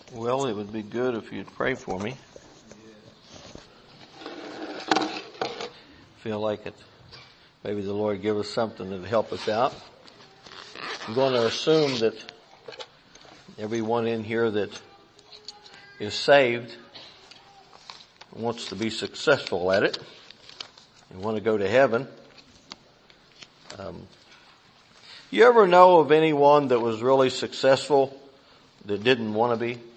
Well, it would be good if you'd pray for me. Feel like it. Maybe the Lord give us something to help us out. I'm going to assume that everyone in here that is saved wants to be successful at it and want to go to heaven. You ever know of anyone that was really successful that didn't want to be?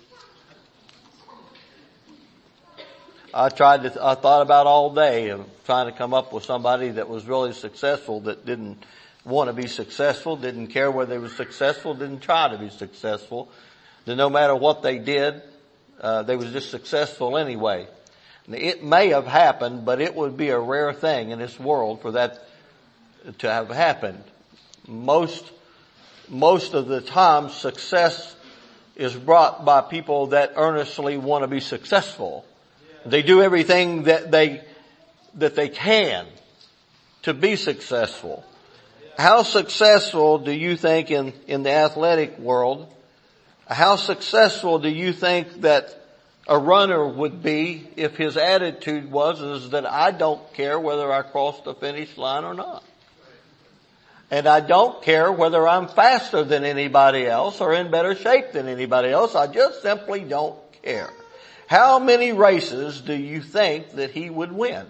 I thought about all day of trying to come up with somebody that was really successful that didn't want to be successful, didn't care whether they were successful, didn't try to be successful. That no matter what they did, they was just successful anyway. It may have happened, but it would be a rare thing in this world for that to have happened. Most of the time, success is brought by people that earnestly want to be successful. They do everything that they can to be successful. How successful do you think in the athletic world? How successful do you think that a runner would be if his attitude is that I don't care whether I cross the finish line or not? And I don't care whether I'm faster than anybody else or in better shape than anybody else. I just simply don't care. How many races do you think that he would win?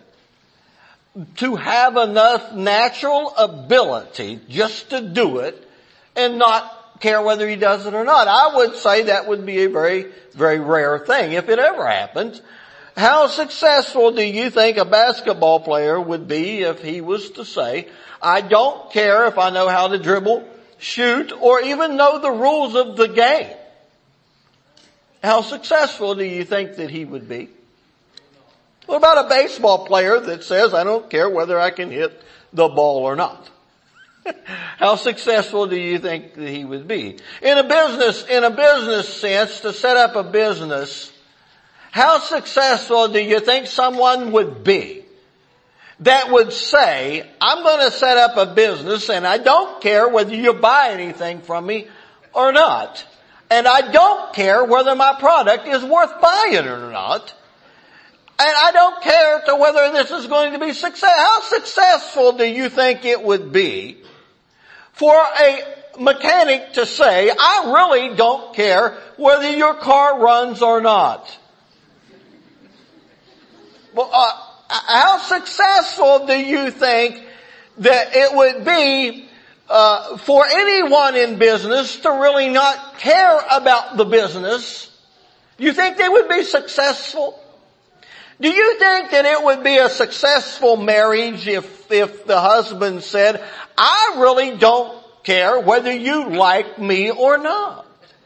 To have enough natural ability just to do it and not care whether he does it or not. I would say that would be a very, very rare thing if it ever happens. How successful do you think a basketball player would be if he was to say, I don't care if I know how to dribble, shoot, or even know the rules of the game? How successful do you think that he would be? What about a baseball player that says, I don't care whether I can hit the ball or not? How successful do you think that he would be? In a business sense, to set up a business, how successful do you think someone would be that would say, I'm going to set up a business and I don't care whether you buy anything from me or not. And I don't care whether my product is worth buying or not. And I don't care to whether this is going to be success. How successful do you think it would be for a mechanic to say, I really don't care whether your car runs or not? Well, how successful do you think that it would be for anyone in business to really not care about the business? You think they would be successful? Do you think that it would be a successful marriage if the husband said, I really don't care whether you like me or not.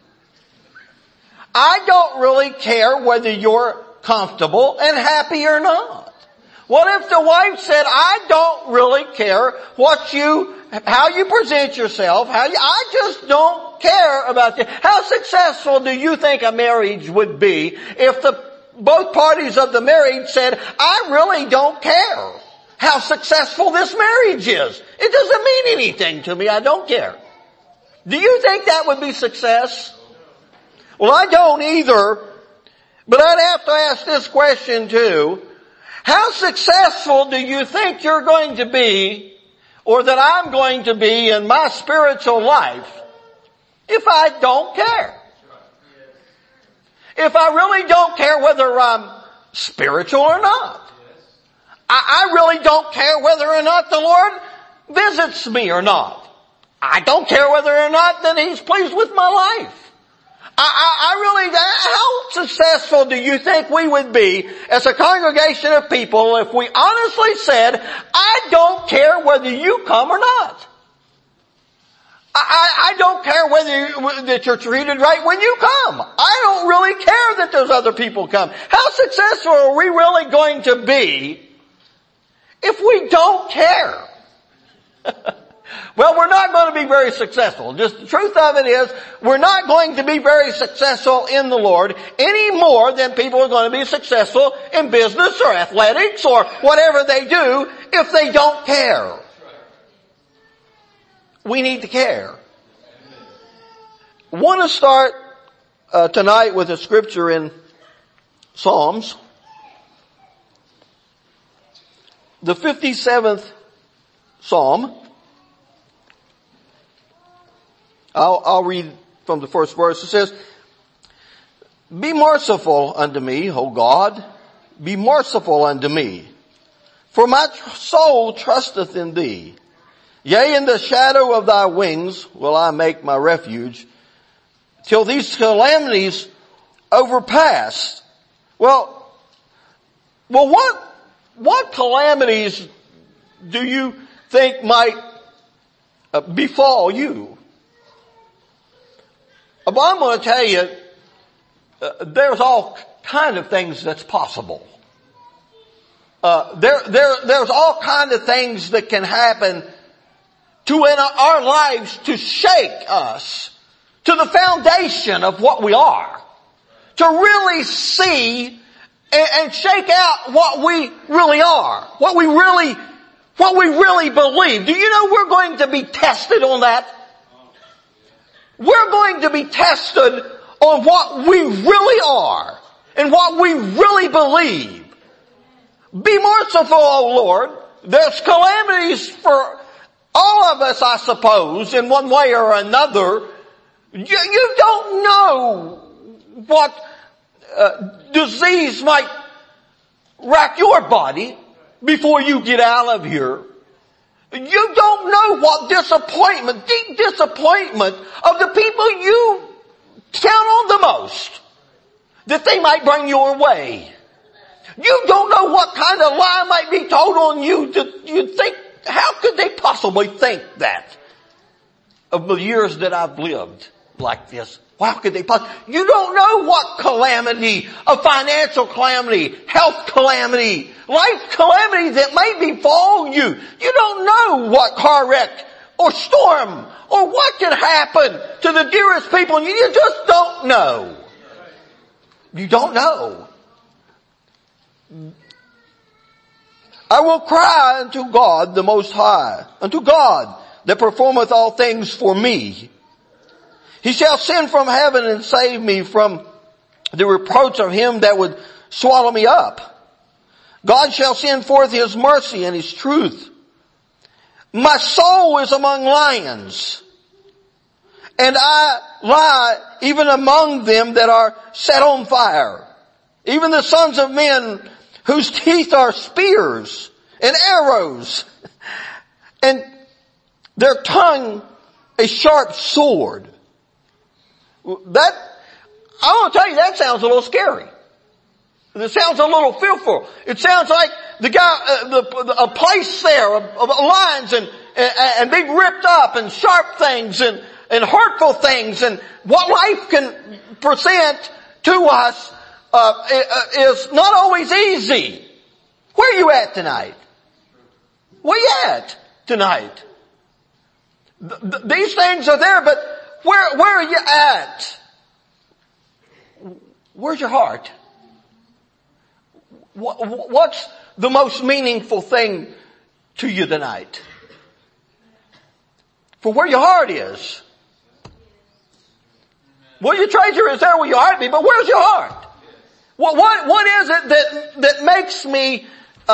I don't really care whether you're comfortable and happy or not. What if the wife said, I don't really care how you present yourself, I just don't care about you. How successful do you think a marriage would be if both parties of the marriage said, I really don't care how successful this marriage is. It doesn't mean anything to me. I don't care. Do you think that would be success? Well, I don't either, but I'd have to ask this question too. How successful do you think you're going to be, or that I'm going to be in my spiritual life, if I don't care? If I really don't care whether I'm spiritual or not. I really don't care whether or not the Lord visits me or not. I don't care whether or not that He's pleased with my life. How successful do you think we would be as a congregation of people if we honestly said, I don't care whether you come or not. I don't care that you're treated right when you come. I don't really care that those other people come. How successful are we really going to be if we don't care? Well, we're not going to be very successful. Just the truth of it is, we're not going to be very successful in the Lord any more than people are going to be successful in business or athletics or whatever they do if they don't care. We need to care. I want to start tonight with a scripture in Psalms. The 57th Psalm. I'll read from the first verse. It says, "Be merciful unto me, O God, be merciful unto me. For my soul trusteth in thee. Yea, in the shadow of thy wings will I make my refuge, till these calamities overpass." Well, what calamities do you think might befall you? But I'm going to tell you, there's all kind of things that's possible. There's all kind of things that can happen in our lives to shake us to the foundation of what we are. To really see and shake out what we really are. What we really believe. Do you know we're going to be tested on that? We're going to be tested on what we really are and what we really believe. Be merciful, O Lord. There's calamities for all of us, I suppose, in one way or another. You don't know what disease might rack your body before you get out of here. You don't know what disappointment, deep disappointment of the people you count on the most, that they might bring your way. You don't know what kind of lie might be told on you that you think, how could they possibly think that? Of the years that I've lived like this, how could they possibly? You don't know what calamity, a financial calamity, health calamity, life calamity that may befall you. You don't know what car wreck or storm or what can happen to the dearest people. You just don't know. You don't know. I will cry unto God the Most High, unto God that performeth all things for me. He shall send from heaven and save me from the reproach of him that would swallow me up. God shall send forth his mercy and his truth. My soul is among lions, and I lie even among them that are set on fire, even the sons of men whose teeth are spears and arrows, and their tongue a sharp sword. That, I want to tell you, that sounds a little scary. It sounds a little fearful. It sounds like the guy, a place there of lions and being ripped up and sharp things and hurtful things, and what life can present to us is not always easy. Where are you at tonight? Where you at tonight? These things are there, but where are you at? Where's your heart? What's the most meaningful thing to you tonight? For where your heart is. Well, your treasure is there where your heart be, but where's your heart? What is it that makes me,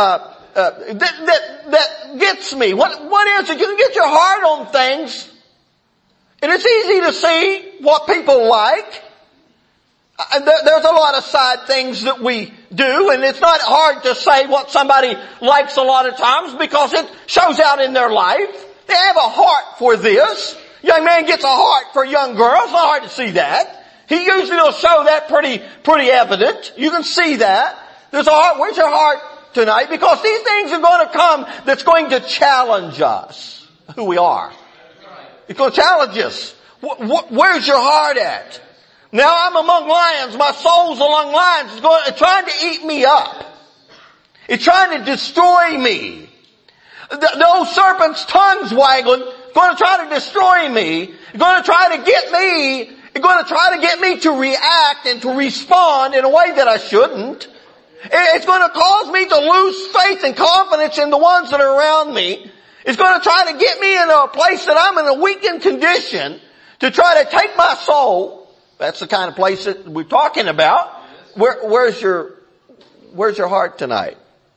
that gets me? What is it? You can get your heart on things, and it's easy to see what people like. There's a lot of side things that we do, and it's not hard to say what somebody likes a lot of times because it shows out in their life. They have a heart for this. Young man gets a heart for young girls. It's not hard to see that. He usually will show that pretty evident. You can see that. There's a heart. Where's your heart tonight? Because these things are going to come that's going to challenge us, who we are. It's going to challenge us. Where's your heart at? Now I'm among lions. My soul's among lions. It's trying to eat me up. It's trying to destroy me. The old serpent's tongue's waggling. It's going to try to destroy me. It's going to try to get me. It's going to try to get me to react and to respond in a way that I shouldn't. It's going to cause me to lose faith and confidence in the ones that are around me. It's going to try to get me into a place that I'm in a weakened condition to try to take my soul That's the kind of place that we're talking about. Where's your heart tonight?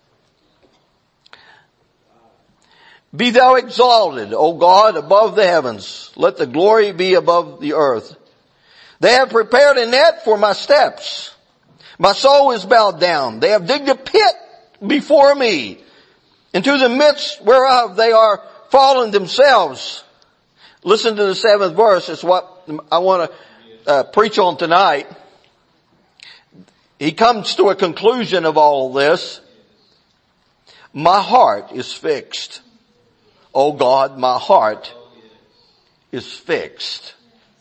Be thou exalted, O God, above the heavens. Let the glory be above the earth. They have prepared a net for my steps. My soul is bowed down. They have digged a pit before me. Into the midst whereof they are fallen themselves. Listen to the 7th verse. It's what I want to preach on tonight. He comes to a conclusion of all this. My heart is fixed. Oh God, my heart is fixed.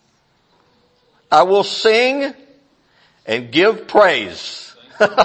I will sing and give praise.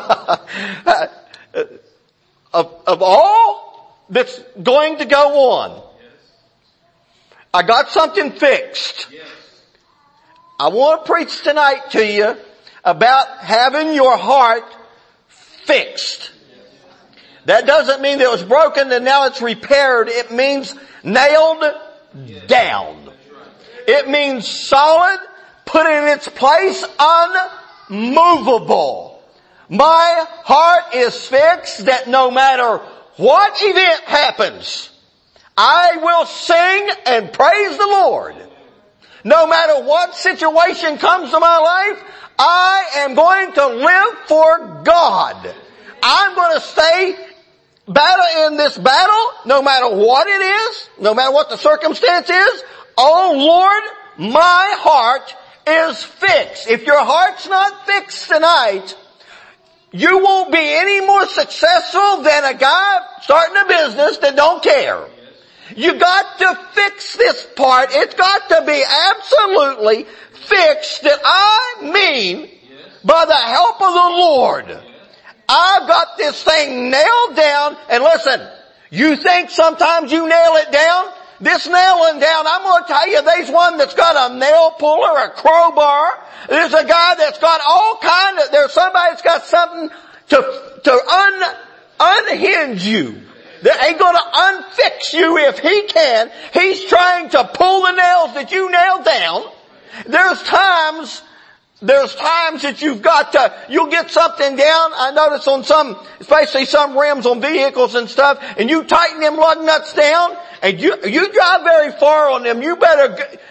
Of all that's going to go on, I got something fixed. I want to preach tonight to you about having your heart fixed. That doesn't mean that it was broken and now it's repaired. It means nailed down. It means solid, put in its place, unmovable. My heart is fixed that no matter what event happens, I will sing and praise the Lord. No matter what situation comes to my life, I am going to live for God. I'm going to stay in this battle, no matter what it is, no matter what the circumstance is. Oh Lord, my heart is fixed. If your heart's not fixed tonight, you won't be any more successful than a guy starting a business that don't care. You got to fix this part. It's got to be absolutely fixed, that I mean, by the help of the Lord, I've got this thing nailed down. And listen, you think sometimes you nail it down? This nailing down, I'm going to tell you, there's one that's got a nail puller, a crowbar. There's a guy that's got all kind of, there's somebody that's got something to unhinge you. That ain't going to unfix you if he can. He's trying to pull the nails that you nailed down. There's times that you'll get something down. I notice on especially some rims on vehicles and stuff, and you tighten them lug nuts down, and you drive very far on them. You better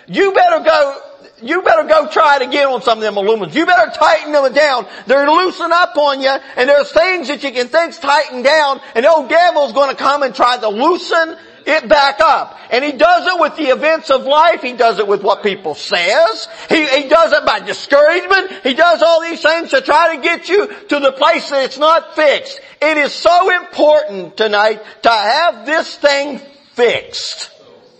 go try it again on some of them aluminums. You better tighten them down. They're loosen up on you, and there's things that you can think's tightened down, and the old devil's going to come and try to loosen it back up. And he does it with the events of life. He does it with what people says. He does it by discouragement. He does all these things to try to get you to the place that it's not fixed. It is so important tonight to have this thing fixed.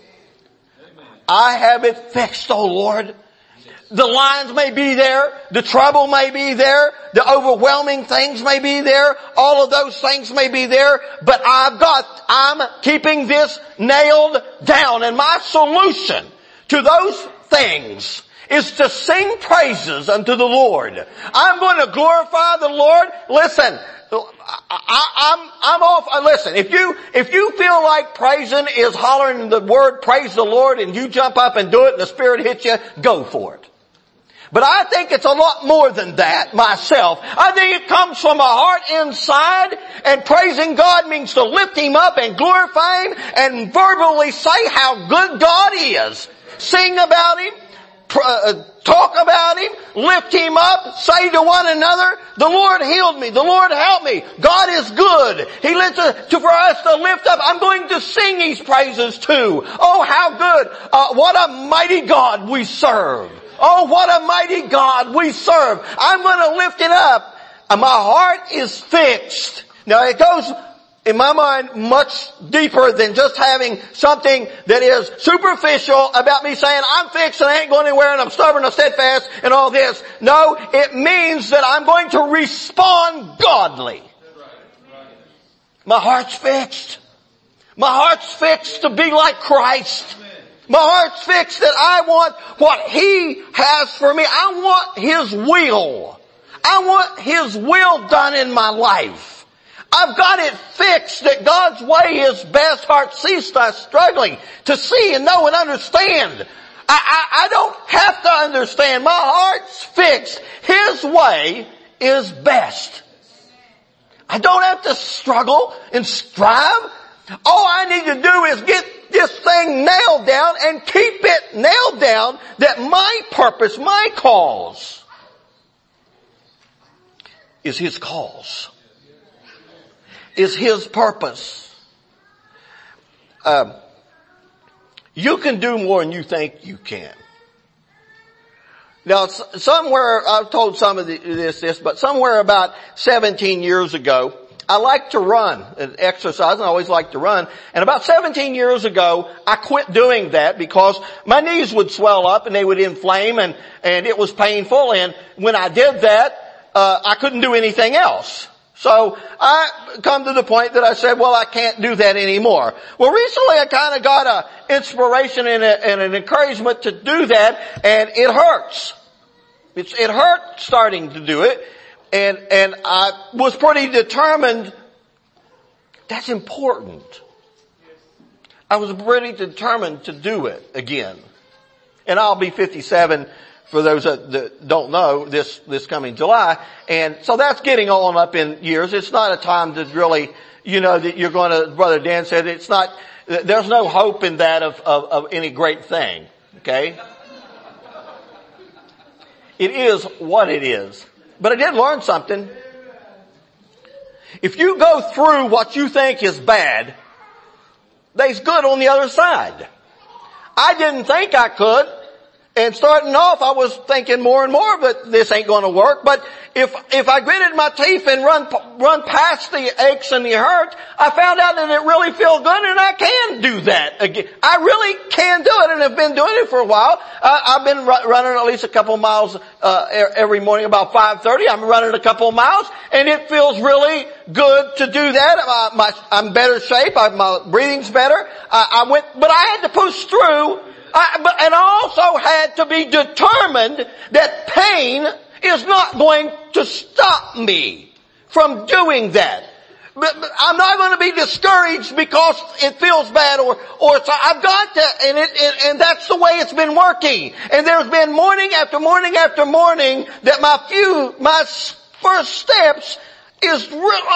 I have it fixed, oh Lord. The lines may be there. The trouble may be there. The overwhelming things may be there. All of those things may be there. But I'm keeping this nailed down. And my solution to those things is to sing praises unto the Lord. I'm going to glorify the Lord. Listen, I'm off. Listen, if you feel like praising is hollering the word praise the Lord and you jump up and do it and the Spirit hits you, go for it. But I think it's a lot more than that myself. I think it comes from a heart inside, and praising God means to lift Him up and glorify Him and verbally say how good God is. Sing about Him, talk about Him, lift Him up, say to one another, the Lord healed me, the Lord helped me, God is good. He lives for us to lift up. I'm going to sing His praises too. Oh, how good. What a mighty God we serve. Oh, what a mighty God we serve. I'm going to lift it up. And my heart is fixed. Now it goes, in my mind, much deeper than just having something that is superficial about me saying, I'm fixed and I ain't going anywhere and I'm stubborn and steadfast and all this. No, it means that I'm going to respond godly. My heart's fixed. My heart's fixed to be like Christ. My heart's fixed that I want what He has for me. I want His will. I want His will done in my life. I've got it fixed that God's way is best. Heart cease thy struggling to see and know and understand. I don't have to understand. My heart's fixed. His way is best. I don't have to struggle and strive. All I need to do is get this thing nailed down and keep it nailed down that my purpose, my cause is His cause. Is His purpose. You can do more than you think you can. Now, somewhere, I've told some of this, but somewhere about 17 years ago, I like to run and exercise, and I always like to run. And about 17 years ago, I quit doing that because my knees would swell up and they would inflame and it was painful. And when I did that, I couldn't do anything else. So I come to the point that I said, well, I can't do that anymore. Well, recently I kind of got a inspiration and an encouragement to do that, and it hurts. It hurt starting to do it, and I was pretty determined. That's important. I was pretty determined to do it again. And I'll be 57 for those that don't know, this coming July. And so that's getting on up in years. It's not a time to really, that you're going to, Brother Dan said, it's not, there's no hope in that of any great thing. Okay? It is what it is. But I did learn something. If you go through what you think is bad, there's good on the other side. I didn't think I could. And starting off, I was thinking more and more that this ain't going to work. But if I gritted my teeth and run past the aches and the hurt, I found out that it really feels good, and I can do that again. I really can do it, and have been doing it for a while. I've been running at least a couple miles every morning about 5:30. I'm running a couple of miles, and it feels really good to do that. I'm in better shape. My breathing's better. But I had to push through. And I also had to be determined that pain is not going to stop me from doing that. But I'm not going to be discouraged because it feels bad or so I've got to, and that's the way it's been working. And there's been morning after morning after morning that my first steps is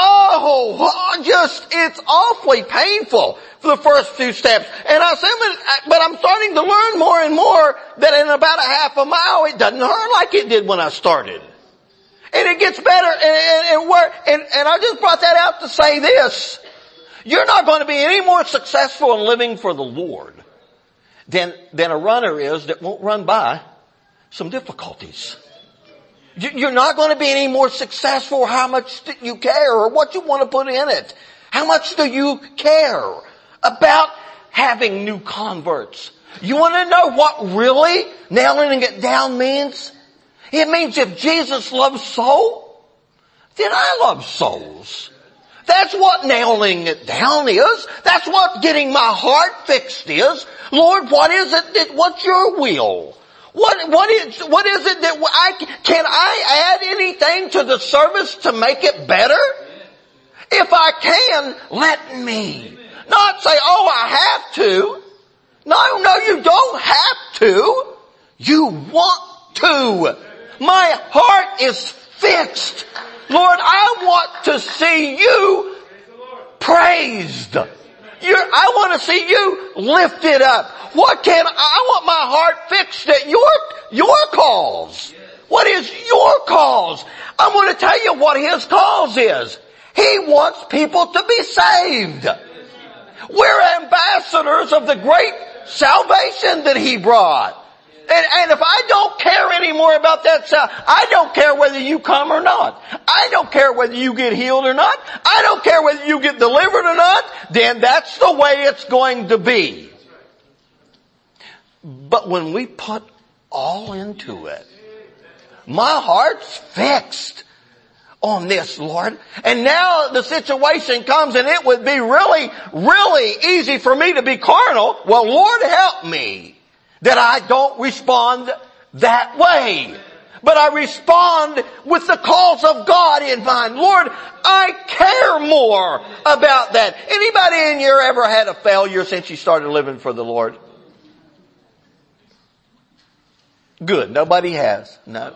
it's awfully painful for the first few steps. And I said, but I'm starting to learn more and more that in about a half a mile it doesn't hurt like it did when I started. And it gets better and I just brought that out to say this. You're not going to be any more successful in living for the Lord than a runner is that won't run by some difficulties. You're not going to be any more successful how much you care or what you want to put in it. How much do you care about having new converts? You want to know what really nailing it down means? It means if Jesus loves soul, then I love souls. That's what nailing it down is. That's what getting my heart fixed is. Lord, what is it? What's your will? What is it that can I add anything to the service to make it better? If I can, let me. Not say, oh, I have to. No, you don't have to. You want to. My heart is fixed. Lord, I want to see you praised. I want to see you lifted up. I want my heart fixed at your cause. What is your cause? I'm going to tell you what His cause is. He wants people to be saved. We're ambassadors of the great salvation that He brought. And if I don't care anymore about that, I don't care whether you come or not. I don't care whether you get healed or not. I don't care whether you get delivered or not. Then that's the way it's going to be. But when we put all into it, my heart's fixed on this, Lord. And now the situation comes and it would be really, really easy for me to be carnal. Well, Lord, help me that I don't respond that way. But I respond with the cause of God in mind. Lord, I care more about that. Anybody in here ever had a failure since you started living for the Lord? Good. Nobody has. No.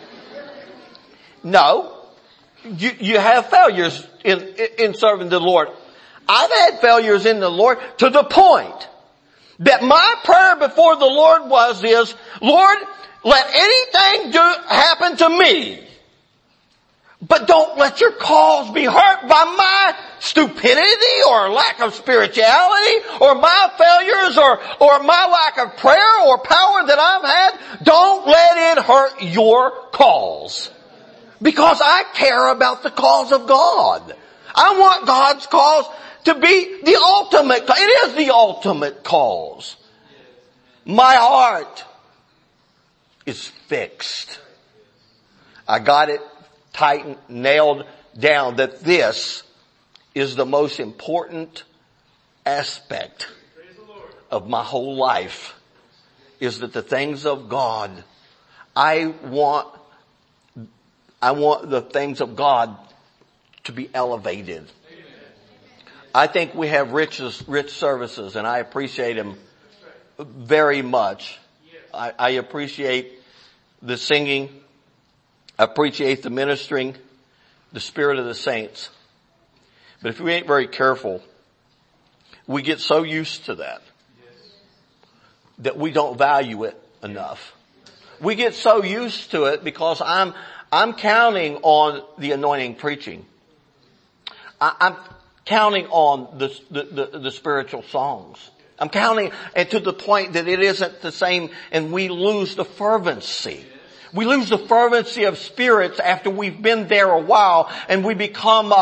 No. You have failures in serving the Lord. I've had failures in the Lord to the point that my prayer before the Lord is, Lord, let anything happen to me, but don't let your cause be hurt by my stupidity or lack of spirituality or my failures or my lack of prayer or power that I've had. Don't let it hurt your cause. Because I care about the cause of God. I want God's cause to be the ultimate. It is the ultimate cause. My heart is fixed. I got it tightened, nailed down that this is the most important aspect of my whole life, is that the things of God, I want the things of God to be elevated. I think we have rich services, and I appreciate them very much. I appreciate the singing. I appreciate the ministering, the spirit of the saints. But if we ain't very careful, we get so used to that we don't value it enough. We get so used to it because I'm counting on the anointing preaching. I'm counting on the spiritual songs. I'm counting, and to the point that it isn't the same, and we lose the fervency. We lose the fervency of spirits after we've been there a while, and we become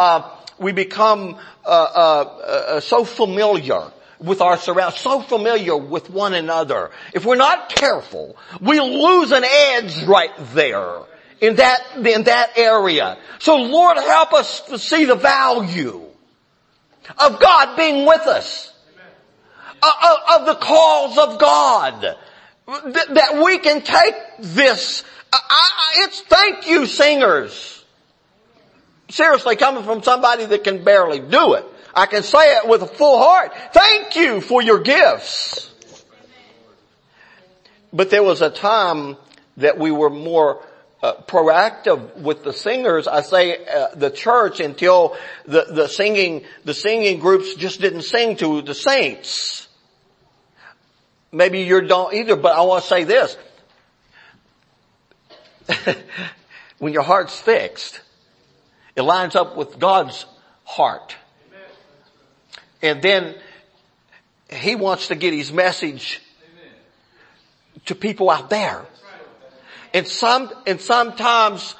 so familiar with our surroundings, so familiar with one another. If we're not careful, we lose an edge right there in that area. So Lord, help us to see the value of God being with us, of the cause of God, that we can take this. It's thank you, singers. Seriously, coming from somebody that can barely do it, I can say it with a full heart. Thank you for your gifts. But there was a time that we were more proactive with the singers. I say the church, until the singing groups just didn't sing to the saints. Maybe you don't either, but I want to say this. When your heart's fixed, it lines up with God's heart. And then He wants to get His message to people out there. And sometimes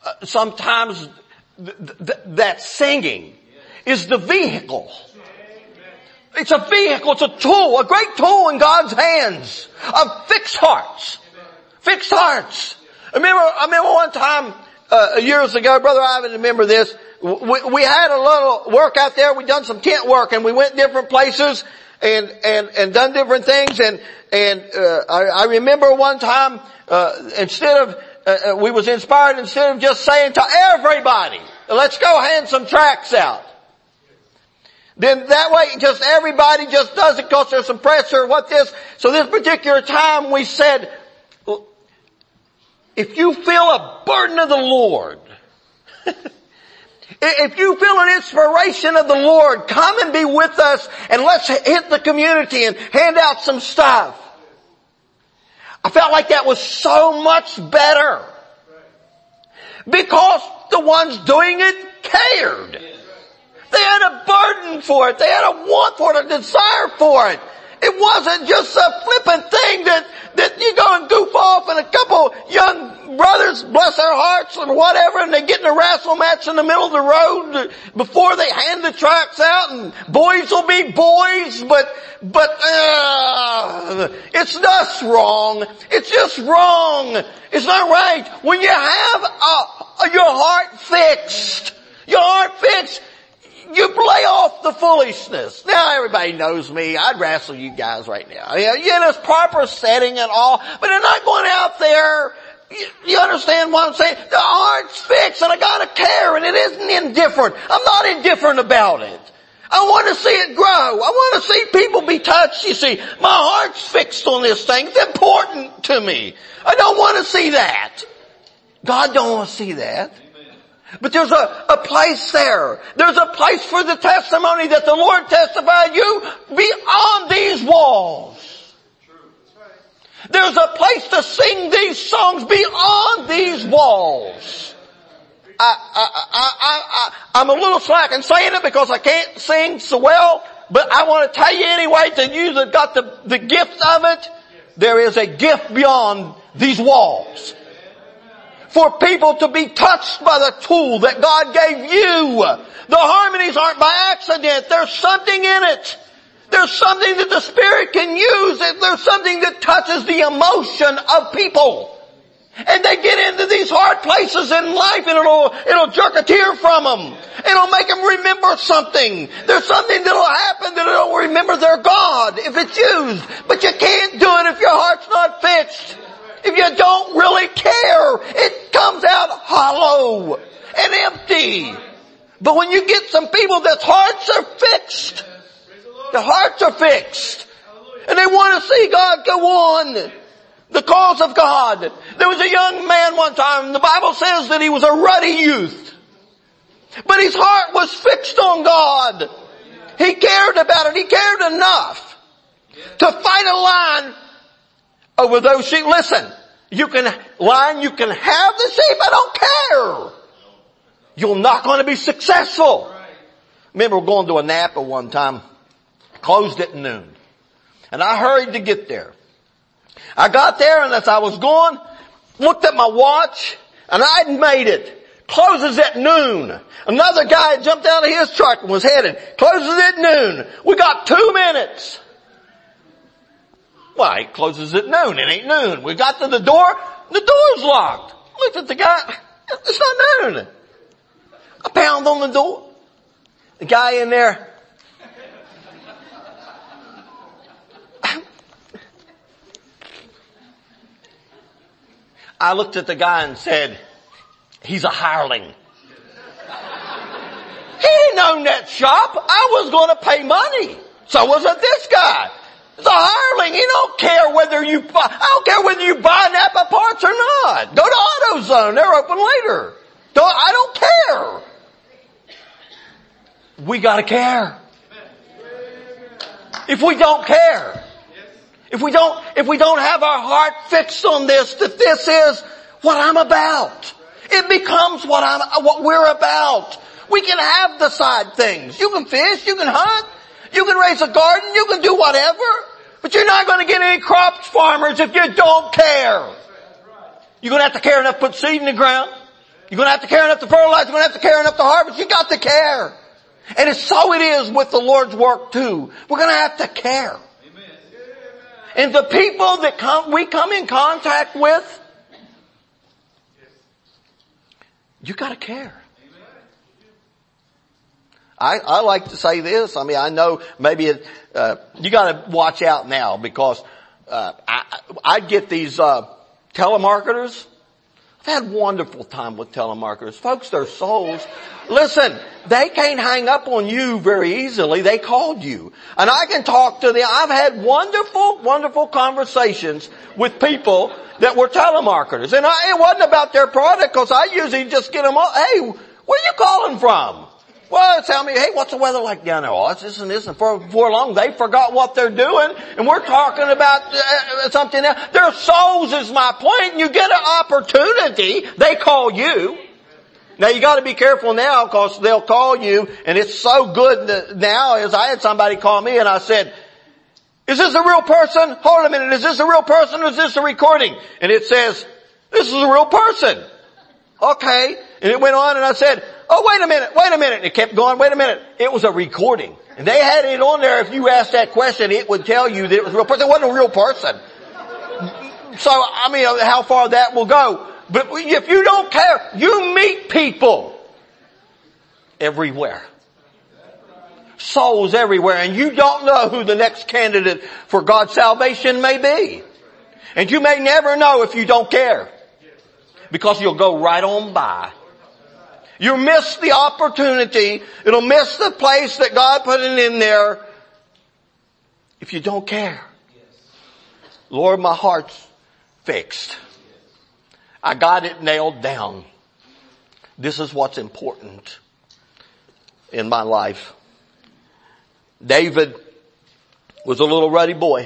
that singing is the vehicle. It's a vehicle, it's a tool, a great tool in God's hands of fixed hearts. Fixed hearts. I remember one time, years ago, Brother Ivan, remember this, we had a little work out there, we done some tent work, and we went different places and done different things, and I remember one time, we was inspired, instead of just saying to everybody, let's go hand some tracts out. Then that way, just everybody just does it because there's some pressure. So this particular time we said, if you feel a burden of the Lord, if you feel an inspiration of the Lord, come and be with us, and let's hit the community and hand out some stuff. I felt like that was so much better, because the ones doing it cared. They had a burden for it. They had a want for it, a desire for it. It wasn't just a flippant thing that you go and goof off, and a couple young brothers, bless their hearts and whatever, and they get in a wrestle match in the middle of the road before they hand the tracts out, and boys will be boys, but it's just wrong. It's just wrong. It's not right. When you have your heart fixed, you play off the foolishness. Now everybody knows me. I'd wrestle you guys right now. You in a proper setting and all, but they're not going out there. You understand what I'm saying? The heart's fixed, and I gotta care, and it isn't indifferent. I'm not indifferent about it. I want to see it grow. I want to see people be touched. You see, my heart's fixed on this thing. It's important to me. I don't want to see that. God don't want to see that. But there's a place there. There's a place for the testimony that the Lord testified you beyond these walls. There's a place to sing these songs beyond these walls. I'm a little slack in saying it because I can't sing so well, but I want to tell you anyway, to you that got the gift of it, there is a gift beyond these walls. For people to be touched by the tool that God gave you. The harmonies aren't by accident. There's something in it. There's something that the Spirit can use. There's something that touches the emotion of people. And they get into these hard places in life and it'll jerk a tear from them. It'll make them remember something. There's something that'll happen that they'll remember their God if it's used. But you can't do it if your heart's not fixed. If you don't really care, it comes out hollow and empty. But when you get some people that hearts are fixed, the hearts are fixed, and they want to see God go on, the cause of God. There was a young man one time, the Bible says that he was a ruddy youth, but his heart was fixed on God. He cared about it. He cared enough to fight a line over those sheep. Listen, you can have the sheep. I don't care. You're not going to be successful. Remember, we're going to a Napa one time. Closed at noon. And I hurried to get there. I got there, and as I was going, looked at my watch, and I hadn't made it. Closes at noon. Another guy jumped out of his truck and was headed. Closes at noon. We got 2 minutes. Well, it closes at noon. It ain't noon. We got to the door. The door's locked. Looked at the guy. It's not noon. I pound on the door. The guy in there. I looked at the guy and said, he's a hireling. He ain't owned that shop. I was going to pay money. So wasn't this guy. It's a hireling. He don't care whether you buy, I don't care whether you buy Napa parts or not. Go to AutoZone. They're open later. I don't care. We gotta care. If we don't care, if we don't have our heart fixed on this, that this is what I'm about, it becomes what we're about. We can have the side things. You can fish, you can hunt, you can raise a garden, you can do whatever, but you're not going to get any crops, farmers, if you don't care. You're going to have to care enough to put seed in the ground. You're going to have to care enough to fertilize. You're going to have to care enough to harvest. You got to care. And so it is with the Lord's work too. We're going to have to care. And the people that we come in contact with, you got to care. I like to say this. I mean, I know maybe you got to watch out now because I get these telemarketers. I've had wonderful time with telemarketers. Folks, they're souls. Listen, they can't hang up on you very easily. They called you. And I can talk to them. I've had wonderful, wonderful conversations with people that were telemarketers. And it wasn't about their product because I usually just get them all. Hey, where are you calling from? Well, tell me, hey, what's the weather like down there? Oh, it's this and this. And before long, they forgot what they're doing. And we're talking about something else. Their souls is my point. And you get an opportunity, they call you. Now, you got to be careful now because they'll call you. And it's so good now as I had somebody call me and I said, is this a real person? Hold a minute. Is this a real person or is this a recording? And it says, this is a real person. Okay. And it went on and I said, oh, wait a minute. And it kept going, wait a minute. It was a recording. And they had it on there. If you asked that question, it would tell you that it was a real person. It wasn't a real person. So, I mean, how far that will go. But if you don't care, you meet people everywhere. Souls everywhere. And you don't know who the next candidate for God's salvation may be. And you may never know if you don't care. Because you'll go right on by. You'll miss the opportunity. It'll miss the place that God put it in there if you don't care. Lord, my heart's fixed. I got it nailed down. This is what's important in my life. David was a little ruddy boy.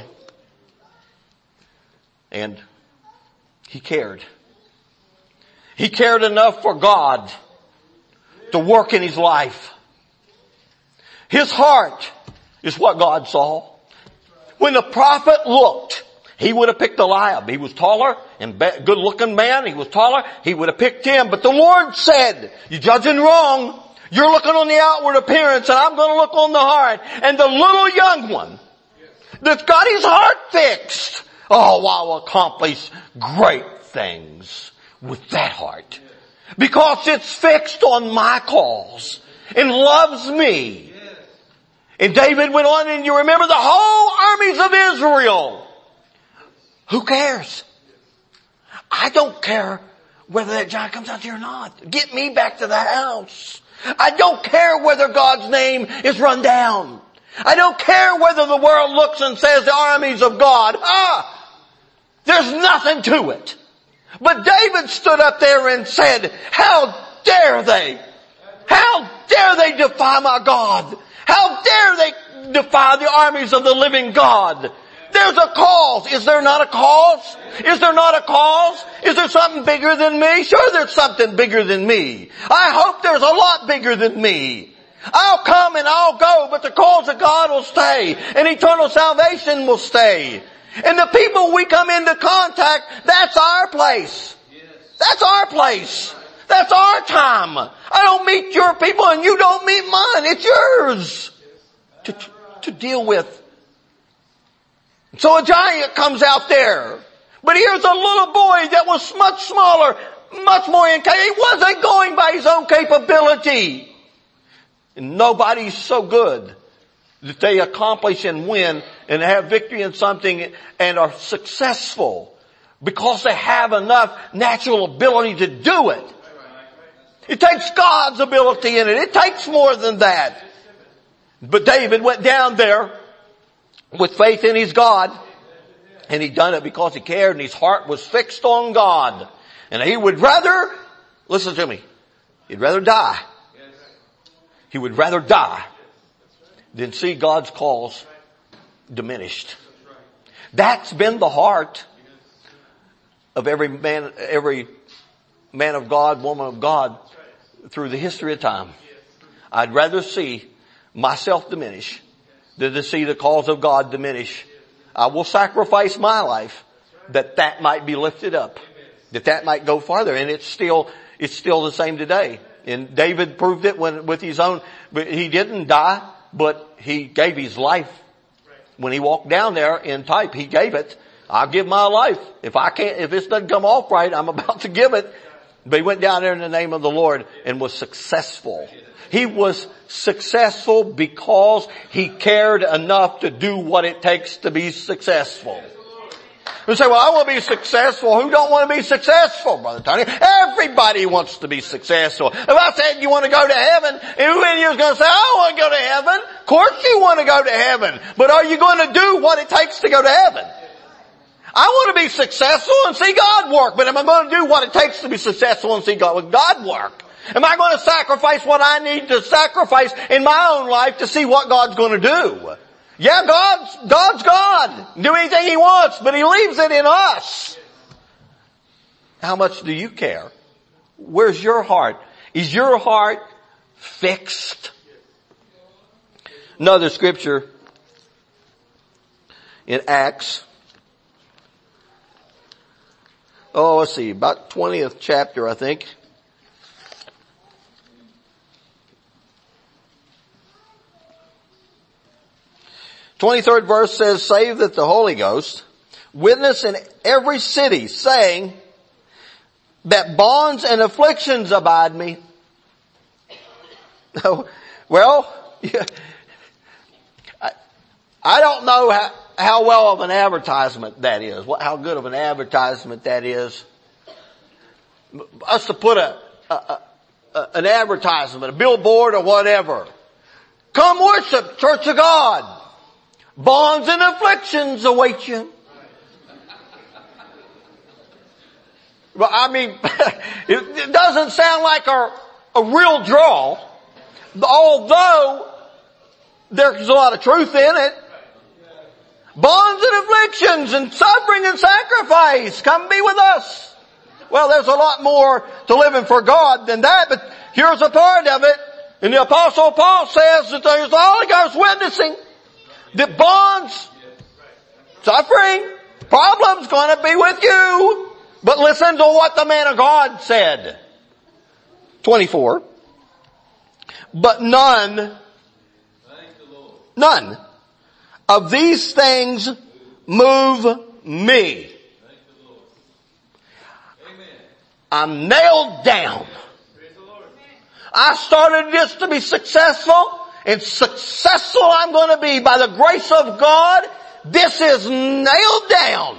And he cared. He cared enough for God to work in his life. His heart is what God saw. When the prophet looked, he would have picked Eliab. He was taller and good looking man. He was taller. He would have picked him. But the Lord said, you're judging wrong. You're looking on the outward appearance and I'm going to look on the heart. And the little young one that's got his heart fixed, oh, I'll accomplish great things with that heart. Because it's fixed on my cause and loves me. And David went on, and you remember the whole armies of Israel. Who cares? I don't care whether that giant comes out there or not. Get me back to the house. I don't care whether God's name is run down. I don't care whether the world looks and says the armies of God. There's nothing to it. But David stood up there and said, how dare they? How dare they defy my God? How dare they defy the armies of the living God? There's a cause. Is there not a cause? Is there not a cause? Is there something bigger than me? Sure, there's something bigger than me. I hope there's a lot bigger than me. I'll come and I'll go, but the cause of God will stay, and eternal salvation will stay. And the people we come into contact, that's our place. That's our place. That's our time. I don't meet your people and you don't meet mine. It's yours to deal with. So a giant comes out there. But here's a little boy that was much smaller, much more incapable. He wasn't going by his own capability. And nobody's so good that they accomplish and win and have victory in something and are successful because they have enough natural ability to do it. It takes God's ability in it. It takes more than that. But David went down there with faith in his God, and he done it because he cared and his heart was fixed on God. And he would rather, listen to me, he'd rather die. He would rather die than see God's cause diminished. That's been the heart of every man of God, woman of God through the history of time. I'd rather see myself diminish than to see the cause of God diminish. I will sacrifice my life that might be lifted up, that might go farther. And it's still the same today. And David proved it with his own, but he didn't die, but he gave his life. When he walked down there in type, he gave it. I'll give my life. If this doesn't come off right, I'm about to give it. But he went down there in the name of the Lord and was successful. He was successful because he cared enough to do what it takes to be successful. You say, well, I want to be successful. Who don't want to be successful, Brother Tony? Everybody wants to be successful. If I said you want to go to heaven, who in you is going to say, I want to go to heaven? Of course you want to go to heaven. But are you going to do what it takes to go to heaven? I want to be successful and see God work. But am I going to do what it takes to be successful and see God work? Am I going to sacrifice what I need to sacrifice in my own life to see what God's going to do? Yeah, God's God. Do anything He wants, but He leaves it in us. How much do you care? Where's your heart? Is your heart fixed? Another scripture in Acts. Oh, let's see, about 20th chapter, I think. The 23rd verse says, save that the Holy Ghost witness in every city, saying that bonds and afflictions abide me. Well, I don't know how well of an advertisement that is, how good of an advertisement that is. Us to put an advertisement, a billboard or whatever. Come worship, Church of God. Bonds and afflictions await you. Well, I mean, it doesn't sound like a real draw, although there's a lot of truth in it. Bonds and afflictions and suffering and sacrifice. Come be with us. Well, there's a lot more to living for God than that, but here's a part of it. And the Apostle Paul says that there's the Holy Ghost witnessing that bonds, suffering, problems going to be with you. But listen to what the man of God said. 24. But none of these things move me. I'm nailed down. I started this to be successful, and successful I'm going to be by the grace of God. This is nailed down.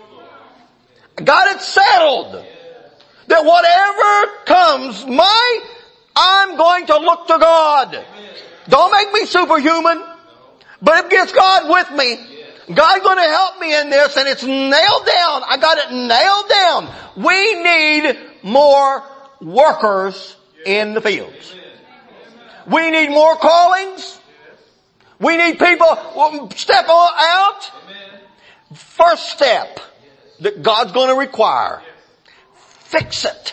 I got it settled. That whatever comes, I'm going to look to God. Don't make me superhuman, but it gets God with me. God's going to help me in this, and it's nailed down. I got it nailed down. We need more workers in the fields. We need more callings. We need people step out. First step that God's going to require. Fix it.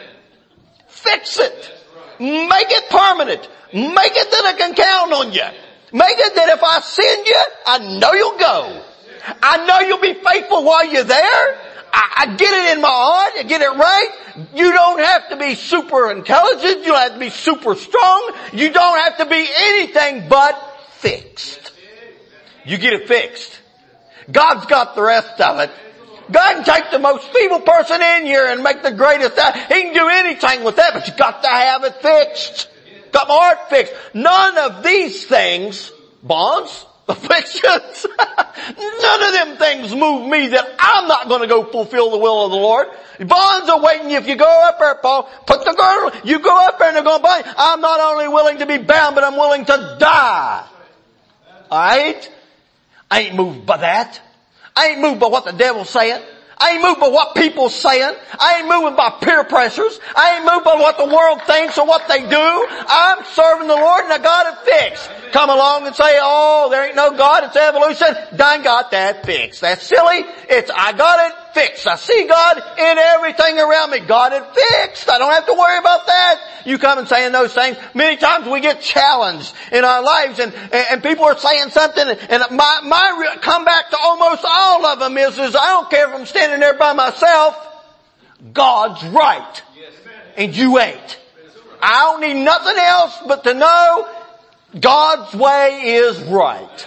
Fix it. Make it permanent. Make it that I can count on you. Make it that if I send you, I know you'll go. I know you'll be faithful while you're there. I get it in my heart. I get it right. You don't have to be super intelligent. You don't have to be super strong. You don't have to be anything but fixed. You get it fixed. God's got the rest of it. God can take the most feeble person in here and make the greatest. He can do anything with that, but you got to have it fixed. Got my heart fixed. None of these things, bonds, afflictions, none of them things move me that I'm not going to go fulfill the will of the Lord. Bonds are waiting you. If you go up there, Paul, put the girdle, you go up there and they're going to bind. I'm not only willing to be bound, but I'm willing to die. Alright? I ain't moved by that. I ain't moved by what the devil's saying. I ain't moved by what people's saying. I ain't moving by peer pressures. I ain't moved by what the world thinks or what they do. I'm serving the Lord and I got it fixed. Come along and say, oh, there ain't no God, it's evolution. Done got that fixed. That's silly. I got it fixed. I see God in everything around me. Got it fixed. I don't have to worry about that. You come and saying those things. Many times we get challenged in our lives and people are saying something and my comeback to almost all of them is I don't care if I'm standing there by myself. God's right. And you ain't. I don't need nothing else but to know God's way is right.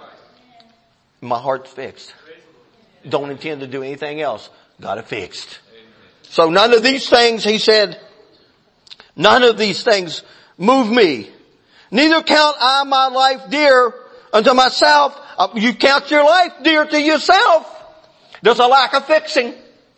My heart's fixed. Don't intend to do anything else. Got it fixed. So none of these things, he said, none of these things move me. Neither count I my life dear unto myself. You count your life dear to yourself. There's a lack of fixing.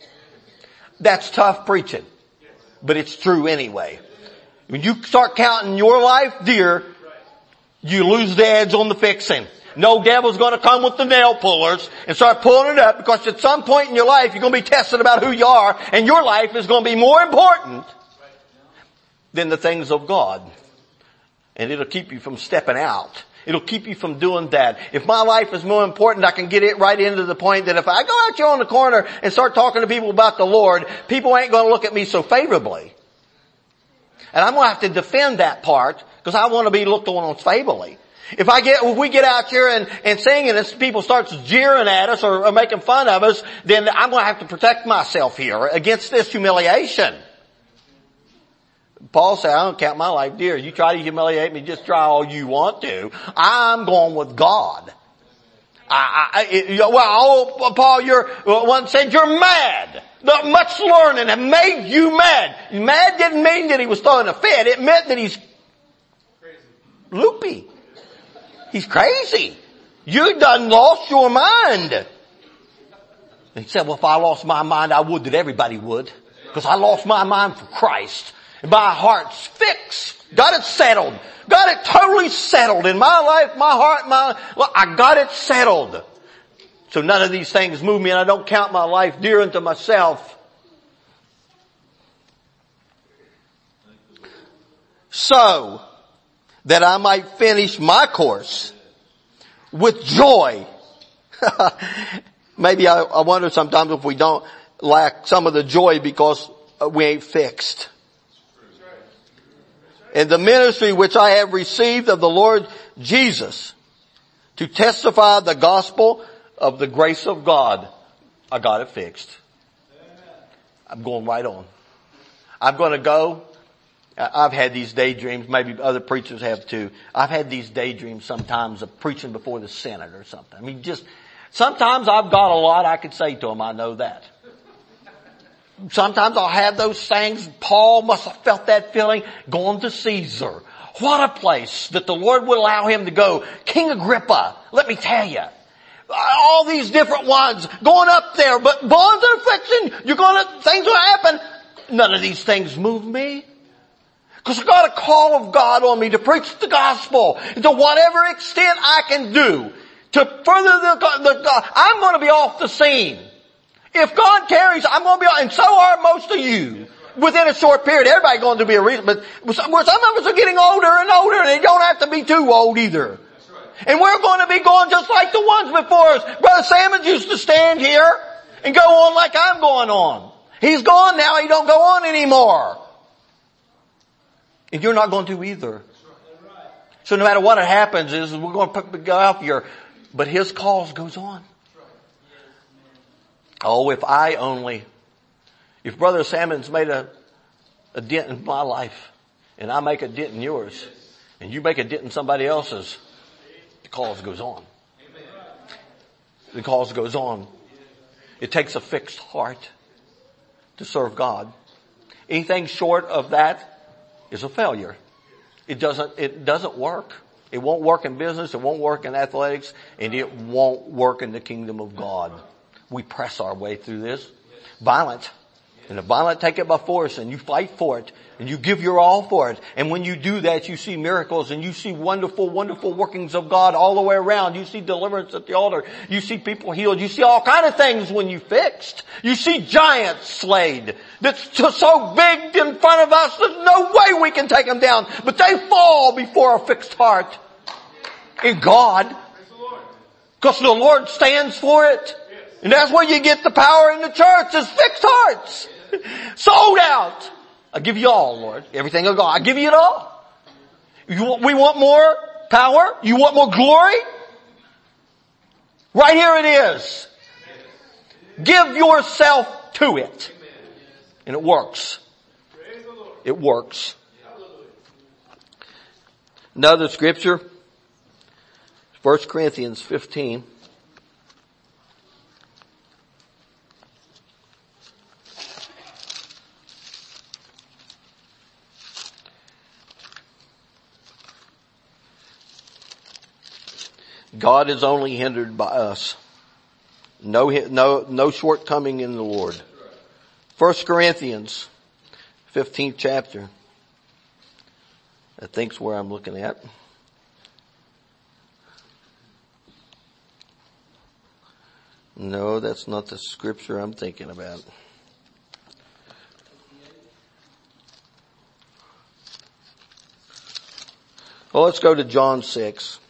That's tough preaching. But it's true anyway. When you start counting your life dear, you lose the edge on the fixing. No devil's going to come with the nail pullers and start pulling it up, because at some point in your life you're going to be tested about who you are, and your life is going to be more important than the things of God. And it'll keep you from stepping out. It'll keep you from doing that. If my life is more important, I can get it right into the point that if I go out here on the corner and start talking to people about the Lord, people ain't going to look at me so favorably. And I'm going to have to defend that part because I want to be looked on favorably. If we get out here and sing and people start jeering at us or making fun of us, then I'm going to have to protect myself here against this humiliation. Paul said, I don't count my life dear. You try to humiliate me, just try all you want to. I'm going with God. Paul, one said you're mad. Much learning have made you mad. Mad didn't mean that he was throwing a fit. It meant that he's loopy. He's crazy. You done lost your mind. And he said, well, if I lost my mind, I would that everybody would. Because I lost my mind for Christ. My heart's fixed. Got it settled. Got it totally settled in my life, my heart, I got it settled. So none of these things move me, and I don't count my life dear unto myself. So that I might finish my course with joy. Maybe I wonder sometimes if we don't lack some of the joy because we ain't fixed. In the ministry which I have received of the Lord Jesus, to testify the gospel of the grace of God. I got it fixed. I'm going right on. I'm going to go. I've had these daydreams. Maybe other preachers have too. I've had these daydreams sometimes of preaching before the Senate or something. I mean, sometimes I've got a lot I could say to them. I know that. Sometimes I'll have those things. Paul must have felt that feeling going to Caesar. What a place that the Lord would allow him to go. King Agrippa, let me tell you. All these different ones going up there, but bonds of affliction, things will happen. None of these things move me. Because I got a call of God on me to preach the gospel to whatever extent I can do to further the God. I'm going to be off the scene. If God tarries, I'm going to be off, and so are most of you. Within a short period, everybody's going to be a reason, but some of us are getting older and older, and they don't have to be too old either. And we're going to be going just like the ones before us. Brother Salmons used to stand here and go on like I'm going on. He's gone now, he don't go on anymore. And you're not going to either. So no matter what happens, we're going to go out here, but his cause goes on. Oh, if Brother Salmons made a dent in my life, and I make a dent in yours, and you make a dent in somebody else's, the cause goes on. The cause goes on. It takes a fixed heart to serve God. Anything short of that is a failure. It doesn't work. It won't work in business, it won't work in athletics, and it won't work in the kingdom of God. We press our way through this. Violent. And the violent take it by force, and you fight for it, and you give your all for it. And when you do that, you see miracles, and you see wonderful, wonderful workings of God all the way around. You see deliverance at the altar. You see people healed. You see all kind of things when you fixed. You see giants slayed that's just so big in front of us, there's no way we can take them down. But they fall before a fixed heart in God. Because the Lord stands for it. And that's where you get the power in the church, is fixed hearts. Sold out. I give you all, Lord. Everything of God. I give you it all. We want more power? You want more glory? Right here it is. Give yourself to it. And it works. It works. Another scripture. 1 Corinthians 15. God is only hindered by us. No shortcoming in the Lord. 1 Corinthians 15th chapter. I think's where I'm looking at. No, that's not the scripture I'm thinking about. Well, let's go to John 6.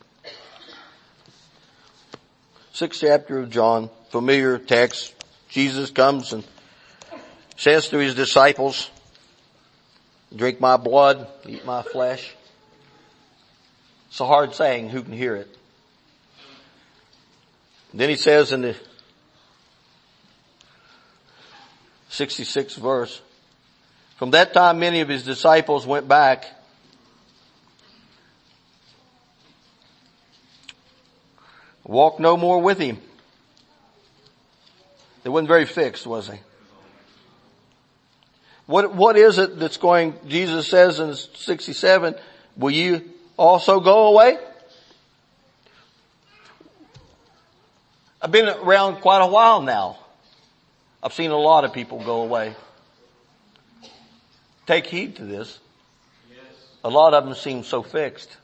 6th chapter of John, familiar text. Jesus comes and says to his disciples, drink my blood, eat my flesh. It's a hard saying, who can hear it? Then he says in the 66th verse, from that time many of his disciples went back walked no more with him. They wasn't very fixed, was he? What is it that's going, Jesus says in 67, will you also go away? I've been around quite a while now. I've seen a lot of people go away. take heed to this. A lot of them seem so fixed.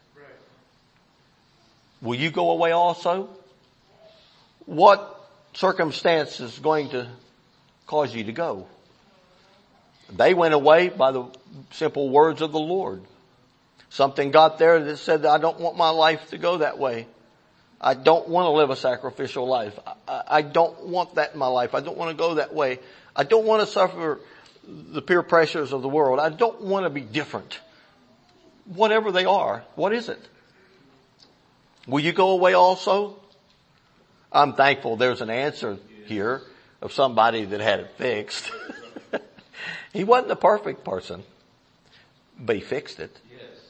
Will you go away also? What circumstance is going to cause you to go? They went away by the simple words of the Lord. Something got there that said, I don't want my life to go that way. I don't want to live a sacrificial life. I don't want that in my life. I don't want to go that way. I don't want to suffer the peer pressures of the world. I don't want to be different. Whatever they are, what is it? Will you go away also? I'm thankful there's an answer here of somebody that had it fixed. He wasn't a perfect person, but he fixed it.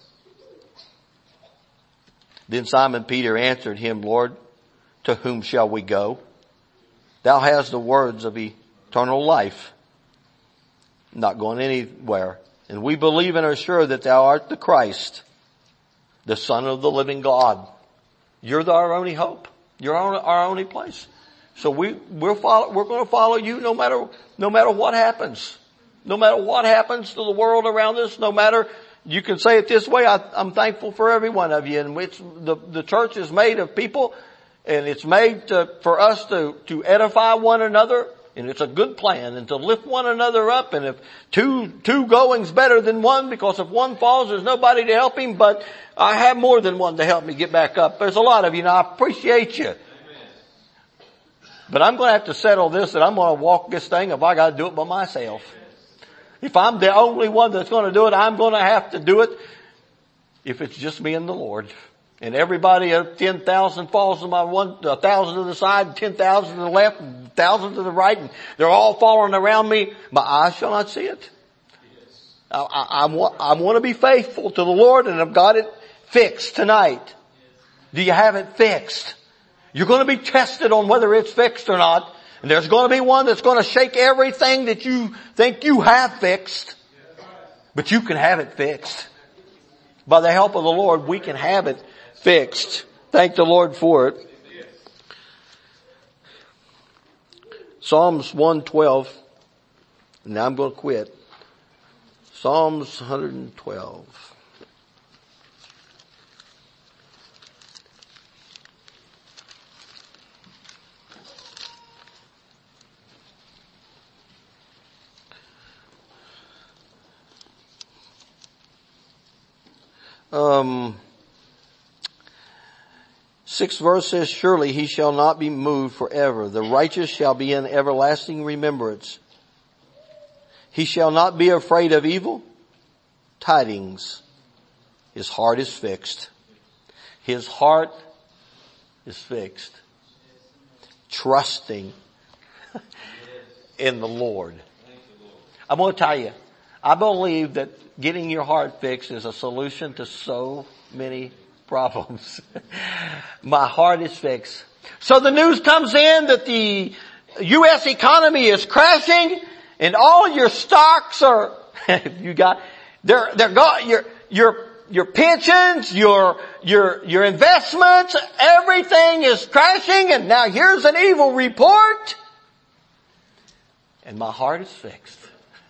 Then Simon Peter answered him, Lord, to whom shall we go? Thou hast the words of eternal life. Not going anywhere. And we believe and are sure that thou art the Christ, the Son of the living God. You're our only hope. You're our only place. So we're going to follow you no matter what happens. No matter what happens to the world around us, no matter, you can say it this way, I'm thankful for every one of you. And the church is made of people, and it's made for us to edify one another. And it's a good plan, and to lift one another up. And if two going's better than one, because if one falls, there's nobody to help him, but I have more than one to help me get back up. There's a lot of you, and I appreciate you. But I'm going to have to settle this, that I'm going to walk this thing if I got to do it by myself. If I'm the only one that's going to do it, I'm going to have to do it if it's just me and the Lord. And everybody, 10,000 falls to my 1,000 to the side, 10,000 to the left, 1,000 to the right, and they're all falling around me. My eyes shall not see it. I want to be faithful to the Lord, and I've got it fixed tonight. Do you have it fixed? You're going to be tested on whether it's fixed or not. And there's going to be one that's going to shake everything that you think you have fixed. But you can have it fixed. By the help of the Lord, we can have it fixed. Thank the Lord for it. Psalms 112. Now I'm going to quit. Psalms 112. Sixth verse says, surely he shall not be moved forever. The righteous shall be in everlasting remembrance. He shall not be afraid of evil tidings. His heart is fixed. His heart is fixed. Trusting in the Lord. I'm going to tell you, I believe that getting your heart fixed is a solution to so many problems. My heart is fixed. So the news comes in that the U.S. economy is crashing, and all your stocks are, they're gone. Your pensions, your investments, everything is crashing, and now here's an evil report. And my heart is fixed.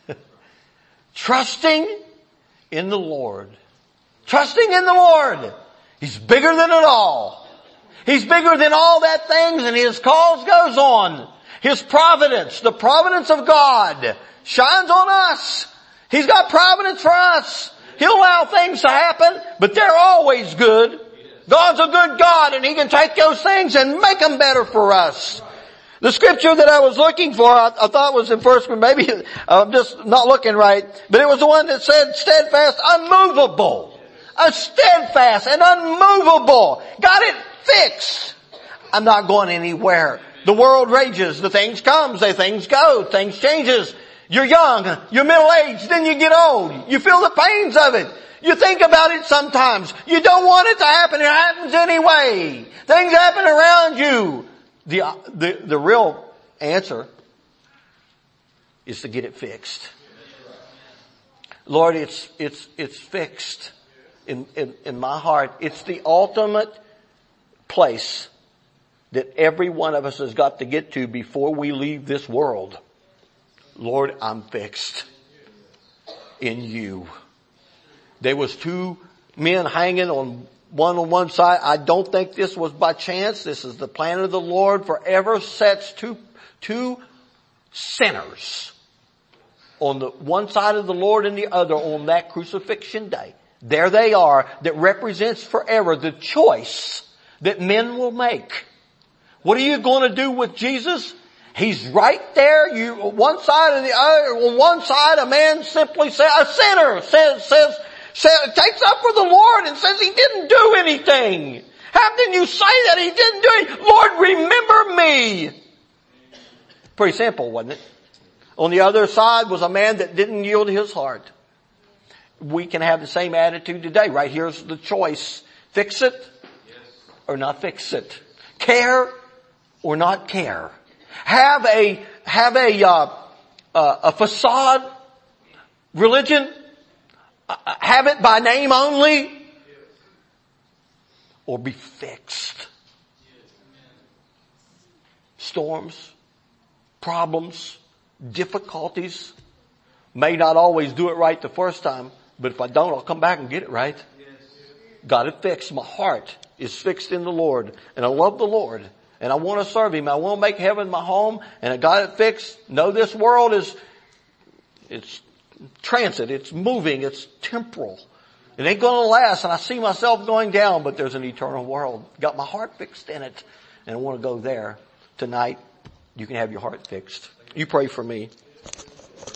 Trusting in the Lord. Trusting in the Lord. He's bigger than it all. He's bigger than all that things, and His cause goes on. His providence, the providence of God, shines on us. He's got providence for us. He'll allow things to happen, but they're always good. God's a good God, and He can take those things and make them better for us. The scripture that I was looking for, I thought was in 1 Corinthians, maybe I'm just not looking right, but it was the one that said steadfast, unmovable. A steadfast and unmovable. Got it fixed. I'm not going anywhere. The world rages. The things comes. The things go. Things changes. You're young. You're middle-aged. Then you get old. You feel the pains of it. You think about it sometimes. You don't want it to happen. It happens anyway. Things happen around you. The real answer is to get it fixed. Lord, it's fixed in my heart. It's the ultimate place that every one of us has got to get to before we leave this world. Lord, I'm fixed. in you. There was two men hanging on one side. I don't think this was by chance. This is the plan of the Lord forever sets two sinners on the one side of the Lord and the other on that crucifixion day. There they are, that represents forever the choice that men will make. What are you going to do with Jesus? He's right there. You, one side and the other. On one side, a man simply says, a sinner says, takes up for the Lord and says he didn't do anything. How can you say that he didn't do anything? Lord, remember me. Pretty simple, wasn't it? On the other side was a man that didn't yield his heart. We can have the same attitude today. Right here's the choice. Fix it or not fix it. Care or not care. Have a facade religion. Have it by name only. Or be fixed. Storms, problems, difficulties. May not always do it right the first time, but if I don't, I'll come back and get it right. Got it fixed. My heart is fixed in the Lord, and I love the Lord, and I want to serve Him. I want to make heaven my home, and I got it fixed. No, this world it's transit, it's moving, it's temporal. It ain't going to last, and I see myself going down, but there's an eternal world. Got my heart fixed in it, and I want to go there. Tonight, you can have your heart fixed. You pray for me.